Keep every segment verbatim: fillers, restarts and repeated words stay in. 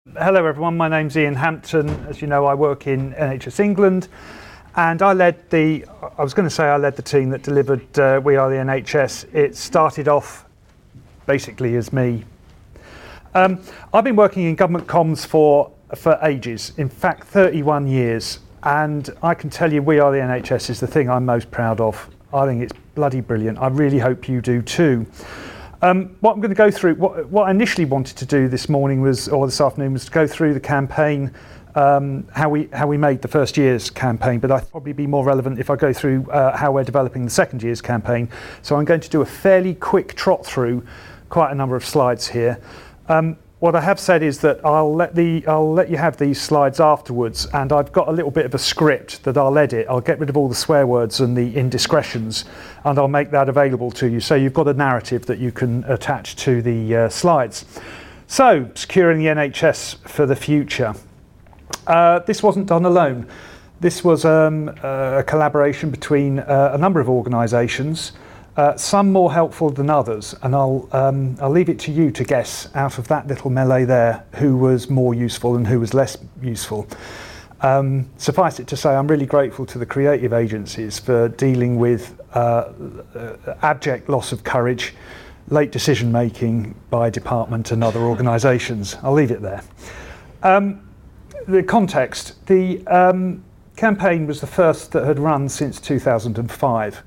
Hello everyone, my name's Ian Hampton. As you know, I work in N H S England, and I led the, I was going to say I led the team that delivered uh, We Are the N H S. It started off basically as me. Um, I've been working in government comms for, for ages, in fact thirty-one years, and I can tell you We Are the N H S is the thing I'm most proud of. I think it's bloody brilliant. I really hope you do too. Um, what I'm going to go through, what, what I initially wanted to do this morning was, or this afternoon, was to go through the campaign, um, how we how we made the first year's campaign, but I'd probably be more relevant if I go through uh, how we're developing the second year's campaign. So I'm going to do a fairly quick trot through quite a number of slides here. Um, What I have said is that I'll let the I'll let you have these slides afterwards, and I've got a little bit of a script that I'll edit. I'll get rid of all the swear words and the indiscretions, and I'll make that available to you. So you've got a narrative that you can attach to the uh, slides. So, securing the N H S for the future. Uh, this wasn't done alone. This was um, a collaboration between uh, a number of organisations. Uh, some more helpful than others, and I'll um, I'll leave it to you to guess out of that little melee there who was more useful and who was less useful. Um, suffice it to say, I'm really grateful to the creative agencies for dealing with uh, uh, abject loss of courage, late decision making by department and other organisations. I'll leave it there. Um, the context: the um, campaign was the first that had run since two thousand five.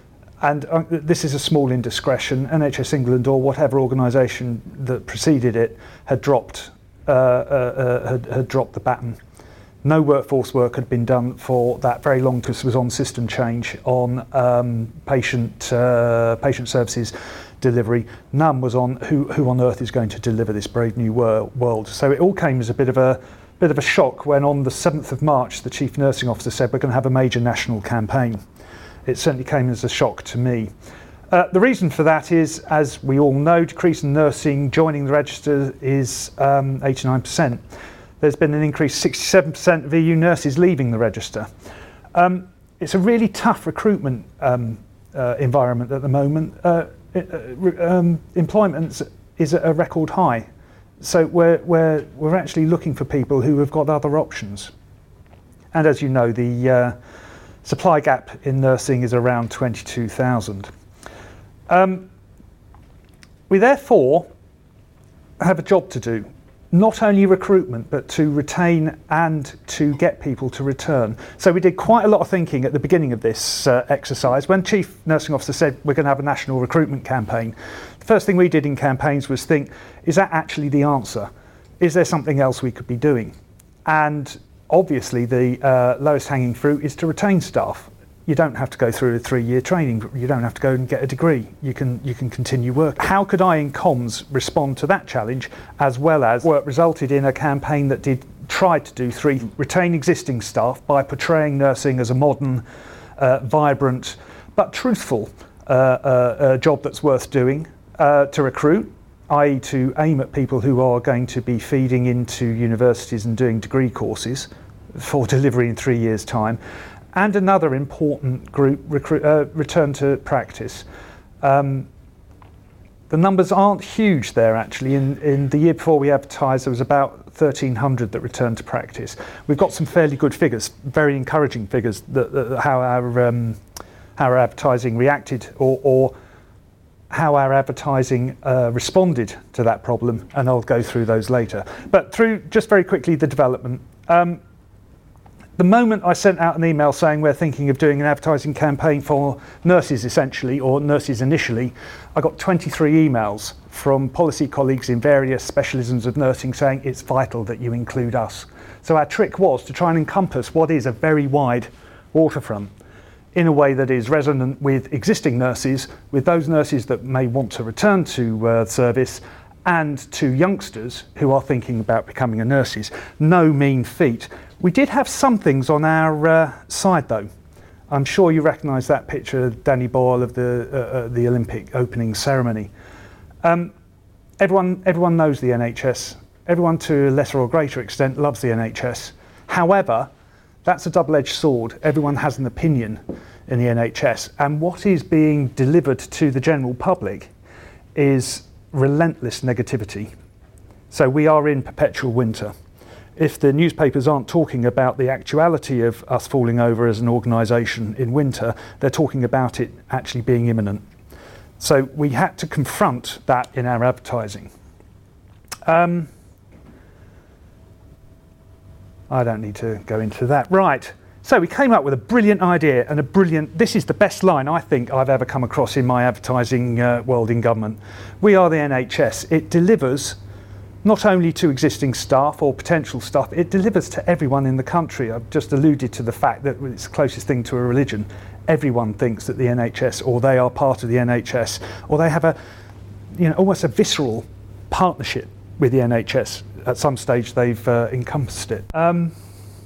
And uh, this is a small indiscretion. N H S England or whatever organisation that preceded it had dropped uh, uh, uh, had, had dropped the baton. No workforce work had been done for that very long, because it was on system change, on um, patient uh, patient services delivery. None was on who who on earth is going to deliver this brave new wor- world. So it all came as a bit of a bit of a shock when on the seventh of March the Chief Nursing Officer said we're going to have a major national campaign. It certainly came as a shock to me. Uh, the reason for that is, as we all know, decrease in nursing joining the register is um, eighty-nine percent. There's been an increase, sixty-seven percent of E U nurses leaving the register. Um, it's a really tough recruitment um, uh, environment at the moment. Uh, uh, um, employment is at a record high. So we're, we're, we're actually looking for people who have got other options. And as you know, the uh, supply gap in nursing is around twenty-two thousand. Um, we therefore have a job to do, not only recruitment, but to retain and to get people to return. So we did quite a lot of thinking at the beginning of this uh, exercise. When Chief Nursing Officer said we're going to have a national recruitment campaign, the first thing we did in campaigns was think, is that actually the answer? Is there something else we could be doing? And obviously, the uh, lowest hanging fruit is to retain staff. You don't have to go through a three-year training. You don't have to go and get a degree. You can you can continue work. How could I in comms respond to that challenge, as well as work resulted in a campaign that did try to do three: retain existing staff by portraying nursing as a modern, uh, vibrant, but truthful uh, uh, uh, job that's worth doing. Uh, to recruit, that is to aim at people who are going to be feeding into universities and doing degree courses for delivery in three years' time. And another important group, recruit, uh, return to practice. Um, the numbers aren't huge there actually. In, in the year before we advertised, there was about thirteen hundred that returned to practice. We've got some fairly good figures, very encouraging figures, that, that how our um, how our advertising reacted, or, or how our advertising uh, responded to that problem, and I'll go through those later. But through, just very quickly, the development. Um, the moment I sent out an email saying we're thinking of doing an advertising campaign for nurses essentially, or nurses initially, I got twenty-three emails from policy colleagues in various specialisms of nursing saying it's vital that you include us. So our trick was to try and encompass what is a very wide waterfront in a way that is resonant with existing nurses, with those nurses that may want to return to uh, service, and to youngsters who are thinking about becoming a nurses. No mean feat. We did have some things on our uh, side though. I'm sure you recognise that picture of Danny Boyle of the uh, uh, the Olympic opening ceremony. Um, everyone, everyone knows the N H S. Everyone to a lesser or greater extent loves the N H S. However, that's a double-edged sword. Everyone has an opinion in the N H S, and what is being delivered to the general public is relentless negativity. So we are in perpetual winter. If the newspapers aren't talking about the actuality of us falling over as an organisation in winter, they're talking about it actually being imminent. So we had to confront that in our advertising. Um, I don't need to go into that. Right, so we came up with a brilliant idea and a brilliant, this is the best line I think I've ever come across in my advertising uh, world in government. We are the N H S. It delivers not only to existing staff or potential staff, it delivers to everyone in the country. I've just alluded to the fact that it's the closest thing to a religion. Everyone thinks that the N H S, or they are part of the N H S, or they have a, you know, almost a visceral partnership with the N H S. At some stage they've uh, encompassed it. Um,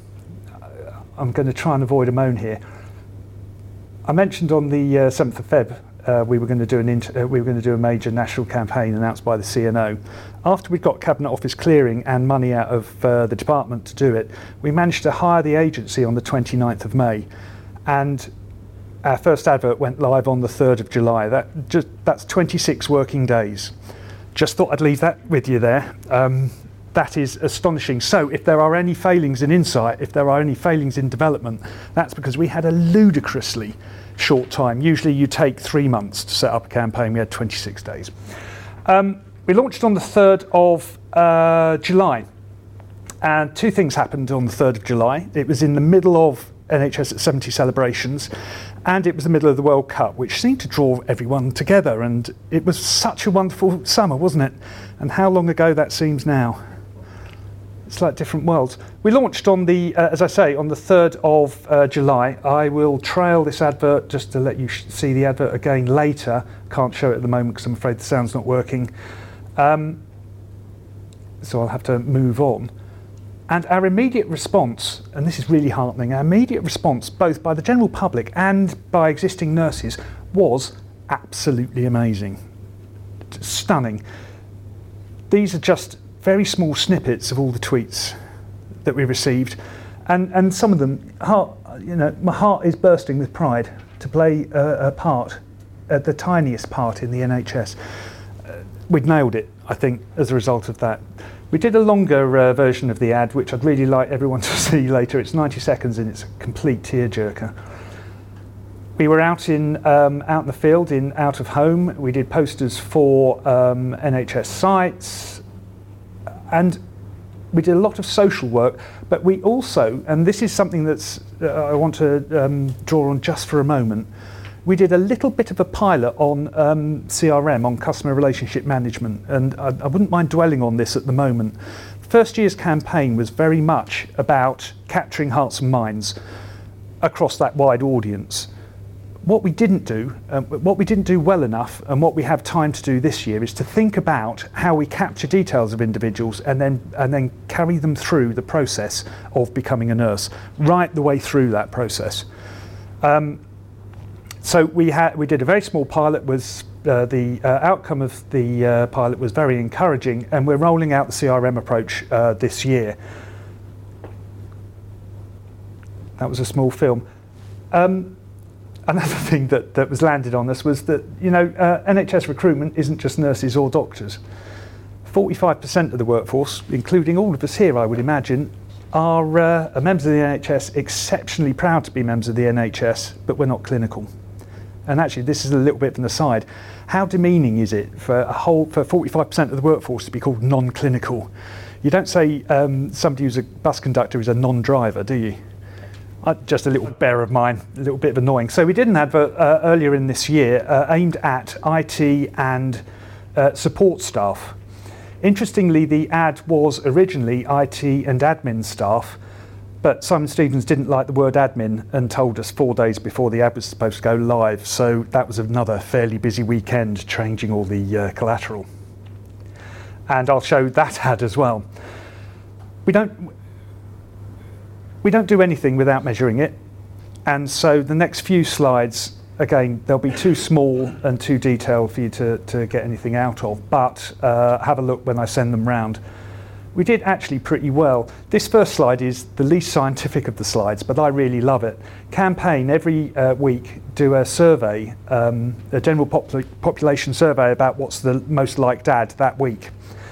I'm going to try and avoid a moan here. I mentioned on the uh, seventh of February uh, we were going to do an inter- uh, we were going to do a major national campaign announced by the C N O. After we got Cabinet Office clearing and money out of uh, the department to do it, we managed to hire the agency on the twenty-ninth of May, and our first advert went live on the third of July. That just that's twenty-six working days. Just thought I'd leave that with you there. Um, that is astonishing. So if there are any failings in insight, if there are any failings in development, that's because we had a ludicrously short time. Usually you take three months to set up a campaign. We had twenty-six days. Um, we launched on the third of uh, July, and two things happened on the third of July. It was in the middle of N H S at seventy celebrations, and it was the middle of the World Cup, which seemed to draw everyone together, and it was such a wonderful summer, wasn't it? And how long ago that seems now. It's like different worlds. We launched on the, uh, as I say, on the third of uh, July. I will trail this advert just to let you sh- see the advert again later. Can't show it at the moment because I'm afraid the sound's not working. Um, so I'll have to move on. And our immediate response, and this is really heartening, our immediate response, both by the general public and by existing nurses, was absolutely amazing. Stunning. These are just very small snippets of all the tweets that we received, and, and some of them, heart, you know, my heart is bursting with pride to play a, a part, uh, the tiniest part in the N H S. Uh, we'd nailed it, I think, as a result of that. We did a longer uh, version of the ad, which I'd really like everyone to see later. It's ninety seconds and it's a complete tearjerker. We were out in um, out in the field, in out of home. We did posters for um, N H S sites, and we did a lot of social work. But we also, and this is something that's uh, I want to um, draw on just for a moment. We did a little bit of a pilot on um, C R M, on customer relationship management, and I, I wouldn't mind dwelling on this at the moment. First year's campaign was very much about capturing hearts and minds across that wide audience. What we didn't do, um, what we didn't do well enough, and what we have time to do this year, is to think about how we capture details of individuals and then and then carry them through the process of becoming a nurse, right the way through that process. Um, So we had we did a very small pilot. Was uh, the uh, outcome of the uh, pilot was very encouraging, and we're rolling out the C R M approach uh, this year. That was a small film. Um, another thing that, that was landed on us was that, you know, uh, N H S recruitment isn't just nurses or doctors. forty-five percent of the workforce, including all of us here, I would imagine, are uh, members of the N H S, exceptionally proud to be members of the N H S, but we're not clinical. And actually, this is a little bit of an aside. How demeaning is it for a whole for forty-five percent of the workforce to be called non-clinical? You don't say um, somebody who's a bus conductor is a non-driver, do you? Uh, just a little bear of mine, a little bit of annoying. So we did an advert uh, earlier in this year uh, aimed at I T and uh, support staff. Interestingly, the ad was originally I T and admin staff, but Simon Stevens didn't like the word admin and told us four days before the ad was supposed to go live. So that was another fairly busy weekend changing all the uh, collateral. And I'll show that ad as well. We don't, we don't do anything without measuring it. And so the next few slides, again, they'll be too small and too detailed for you to, to get anything out of, but uh, have a look when I send them round. We did actually pretty well. This first slide is the least scientific of the slides, but I really love it. Campaign, every uh, week, do a survey, um, a general popul- population survey about what's the most liked ad that week.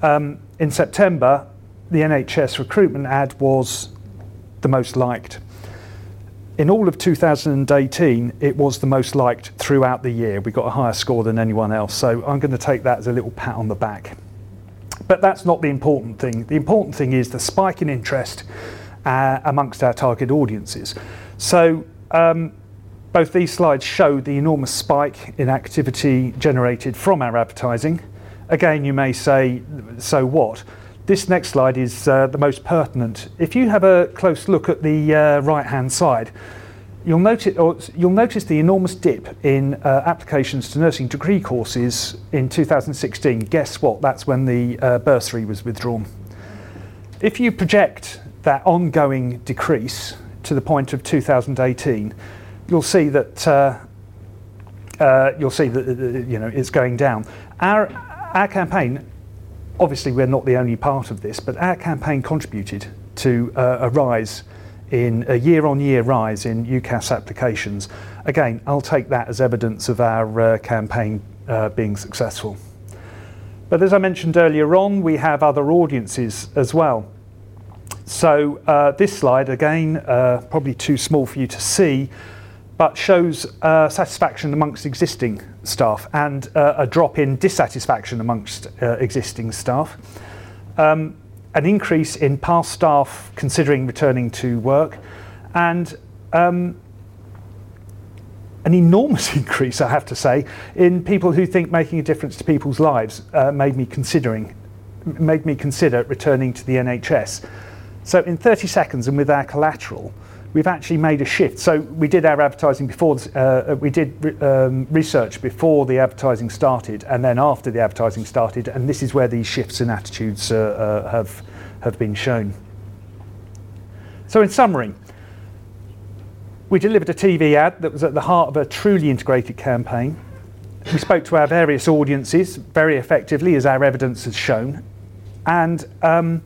um, in September, the N H S recruitment ad was the most liked. In all of two thousand eighteen, it was the most liked throughout the year. We got a higher score than anyone else, so I'm going to take that as a little pat on the back. But that's not the important thing. The important thing is the spike in interest uh, amongst our target audiences. So um, both these slides show the enormous spike in activity generated from our advertising. Again, you may say, so what? This next slide is uh, the most pertinent. If you have a close look at the uh, right-hand side, you'll notice, or you'll notice the enormous dip in uh, applications to nursing degree courses in two thousand sixteen. Guess what? That's when the uh, bursary was withdrawn. If you project that ongoing decrease to the point of two thousand eighteen, you'll see that uh, uh, you'll see that uh, you know it's going down. Our our campaign. Obviously, we're not the only part of this, but our campaign contributed to uh, a rise in a year-on-year rise in UCAS applications. Again, I'll take that as evidence of our uh, campaign uh, being successful. But as I mentioned earlier on, we have other audiences as well. So uh, this slide, again, uh, probably too small for you to see, but shows uh, satisfaction amongst existing staff and uh, a drop in dissatisfaction amongst uh, existing staff. Um, an increase in past staff considering returning to work, and um, an enormous increase, I have to say, in people who think making a difference to people's lives uh, made me considering, made me consider returning to the N H S. So in thirty seconds and with our collateral, we've actually made a shift. So we did our advertising before, uh, we did um, research before the advertising started and then after the advertising started, and this is where these shifts in attitudes uh, uh, have, have been shown. So in summary, we delivered a T V ad that was at the heart of a truly integrated campaign. We spoke to our various audiences very effectively, as our evidence has shown, and um,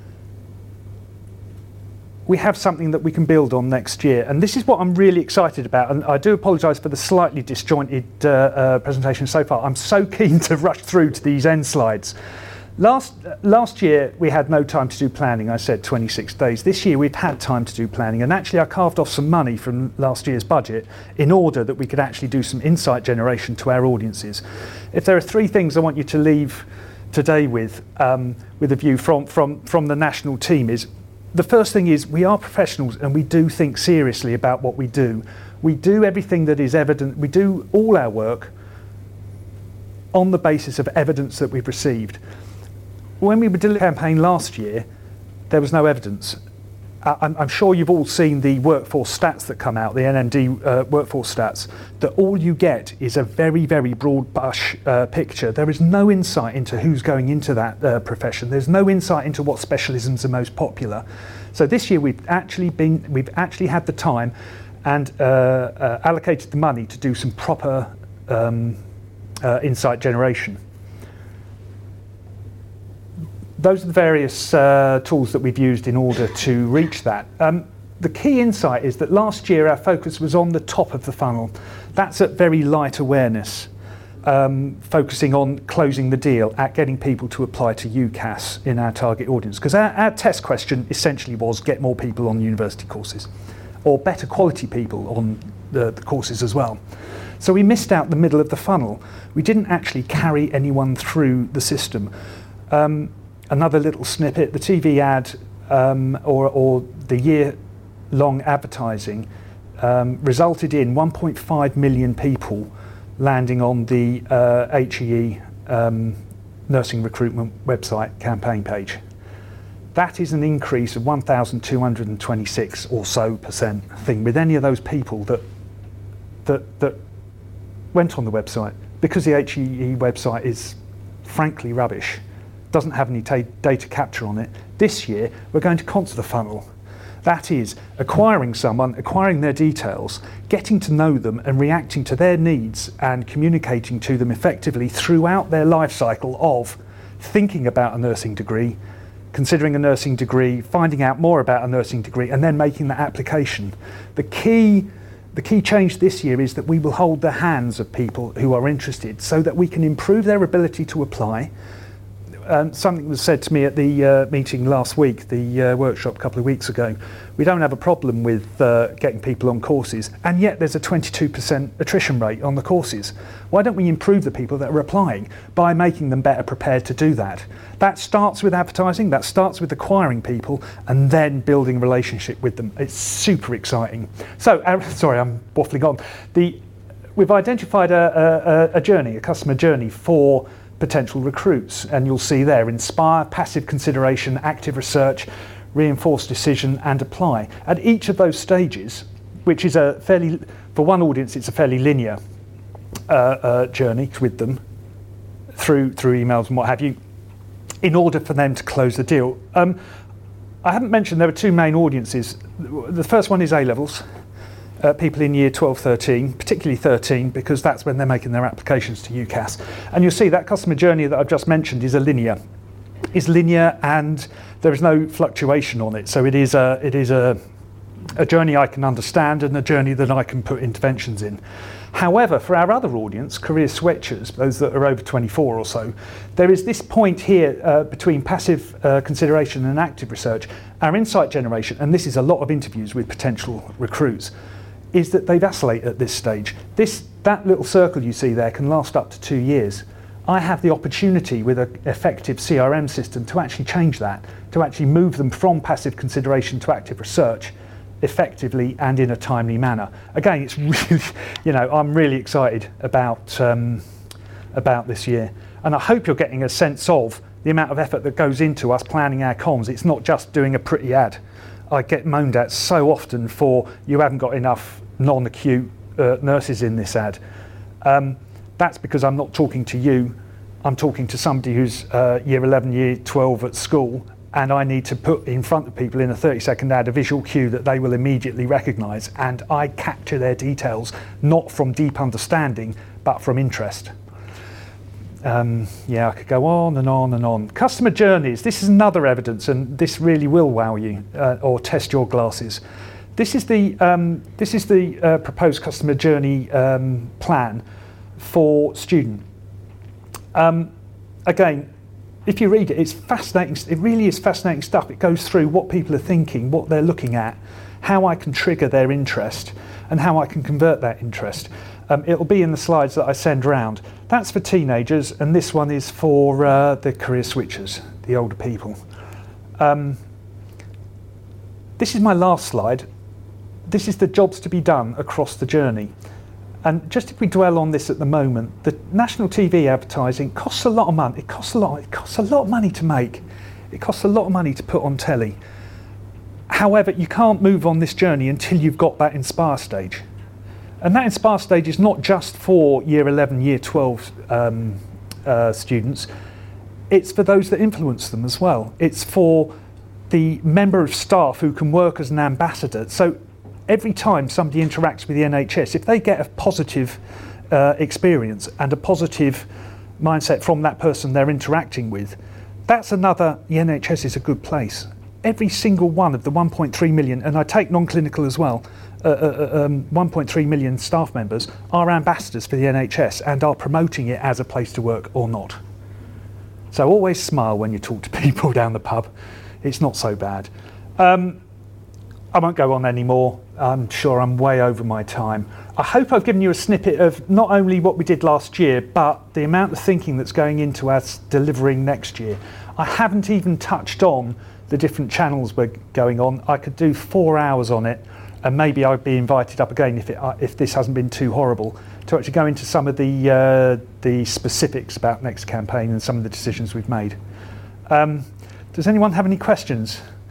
we have something that we can build on next year, and this is what I'm really excited about. And I do apologise for the slightly disjointed uh, uh, presentation so far. I'm so keen to rush through to these end slides. Last last year we had no time to do planning. I said twenty-six days. This year we've had time to do planning, and actually I carved off some money from last year's budget in order that we could actually do some insight generation to our audiences. If there are three things I want you to leave today with, um, with a view from from from the national team, is the first thing is we are professionals and we do think seriously about what we do. We do everything that is evident. We do all our work on the basis of evidence that we've received. When we did the campaign last year, there was no evidence. I'm, I'm sure you've all seen the workforce stats that come out, the N M D uh, workforce stats, that all you get is a very, very broad brush uh, picture. There is no insight into who's going into that uh, profession. There's no insight into what specialisms are most popular. So this year we've actually been, we've actually had the time and uh, uh, allocated the money to do some proper um, uh, insight generation. Those are the various uh, tools that we've used in order to reach that. Um, the key insight is that last year our focus was on the top of the funnel. That's at very light awareness, um, focusing on closing the deal, at getting people to apply to UCAS in our target audience. Because our, our test question essentially was get more people on university courses, or better quality people on the, the courses as well. So we missed out the middle of the funnel. We didn't actually carry anyone through the system. Um, Another little snippet, the T V ad um, or, or the year-long advertising um, resulted in one point five million people landing on the uh, H E E um, nursing recruitment website campaign page. That is an increase of one thousand two hundred twenty-six or so percent thing with any of those people that, that, that went on the website, because the H E E website is frankly rubbish. Doesn't have any data capture on it. This year, we're going to contour the funnel. That is, acquiring someone, acquiring their details, getting to know them and reacting to their needs and communicating to them effectively throughout their life cycle of thinking about a nursing degree, considering a nursing degree, finding out more about a nursing degree, and then making that application. The key, the key change this year is that we will hold the hands of people who are interested so that we can improve their ability to apply. um, something was said to me at the uh, meeting last week, the uh, workshop a couple of weeks ago. We don't have a problem with uh, getting people on courses, and yet there's a twenty-two percent attrition rate on the courses. Why don't we improve the people that are applying by making them better prepared to do that? That starts with advertising, that starts with acquiring people, and then building a relationship with them. It's super exciting. So, uh, sorry, I'm waffling on. The, we've identified a, a, a journey, a customer journey for potential recruits, and you'll see there inspire, passive consideration, active research, reinforce decision, and apply. At each of those stages, which is a fairly, for one audience, it's a fairly linear uh, uh, journey with them through through emails and what have you, in order for them to close the deal. Um, I haven't mentioned there are two main audiences. The first one is A-levels, uh, people in year twelve, thirteen, particularly thirteen, because that's when they're making their applications to UCAS. And you'll see that customer journey that I've just mentioned is a linear, is linear, and there is no fluctuation on it. So it is a, it is a, a journey I can understand and a journey that I can put interventions in. However, for our other audience, career switchers, those that are over twenty-four or so, there is this point here uh, between passive uh, consideration and active research. Our insight generation, and this is a lot of interviews with potential recruits, is that they vacillate at this stage. This, that little circle you see there can last up to two years. I have the opportunity with an effective C R M system to actually change that, to actually move them from passive consideration to active research effectively and in a timely manner. Again, it's really, you know, I'm really excited about um, about this year, and I hope you're getting a sense of the amount of effort that goes into us planning our comms. It's not just doing a pretty ad. I get moaned at so often for you haven't got enough non-acute uh, nurses in this ad. Um, that's because I'm not talking to you. I'm talking to somebody who's uh, year eleven, year twelve at school, and I need to put in front of people in a thirty second ad a visual cue that they will immediately recognise, and I capture their details not from deep understanding but from interest. Um, yeah, I could go on and on and on. Customer journeys, this is another evidence, and this really will wow you uh, or test your glasses. This is the, um, this is the uh, proposed customer journey um, plan for student. Um, again, if you read it, it's fascinating. It really is fascinating stuff. It goes through what people are thinking, what they're looking at, how I can trigger their interest, and how I can convert that interest. Um, it'll be in the slides that I send round. That's for teenagers, and this one is for uh, the career switchers, the older people. Um, this is my last slide. This is the jobs to be done across the journey. And just if we dwell on this at the moment, the national T V advertising costs a lot of money. It costs a lot. It costs a lot of money to make. It costs a lot of money to put on telly. However, you can't move on this journey until you've got that Inspire stage. And that Inspire stage is not just for year eleven, year twelve um, uh, students. It's for those that influence them as well. It's for the member of staff who can work as an ambassador. So every time somebody interacts with the N H S, if they get a positive uh, experience and a positive mindset from that person they're interacting with, that's another, the N H S is a good place. Every single one of the one point three million, and I take non-clinical as well, uh, uh, um, one point three million staff members are ambassadors for the N H S and are promoting it as a place to work or not. So always smile when you talk to people down the pub. It's not so bad. Um, I won't go on anymore. I'm sure I'm way over my time. I hope I've given you a snippet of not only what we did last year, but the amount of thinking that's going into us delivering next year. I haven't even touched on the different channels we're going on. I could do four hours on it, and maybe I'd be invited up again if, it, if this hasn't been too horrible, to actually go into some of the, uh, the specifics about next campaign and some of the decisions we've made. Um, does anyone have any questions?